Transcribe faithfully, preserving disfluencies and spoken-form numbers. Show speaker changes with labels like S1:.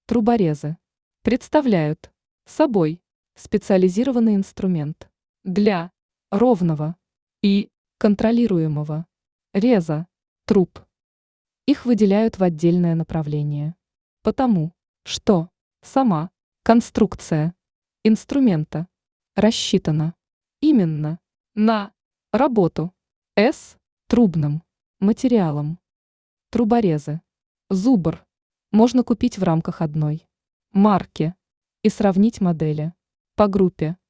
S1: Труборезы представляют собой специализированный инструмент для ровного и контролируемого реза труб. Их выделяют в отдельное направление, потому что сама конструкция инструмента рассчитана именно на работу с трубным материалом. Труборезы Зубр можно купить в рамках одной марки и сравнить модели по группе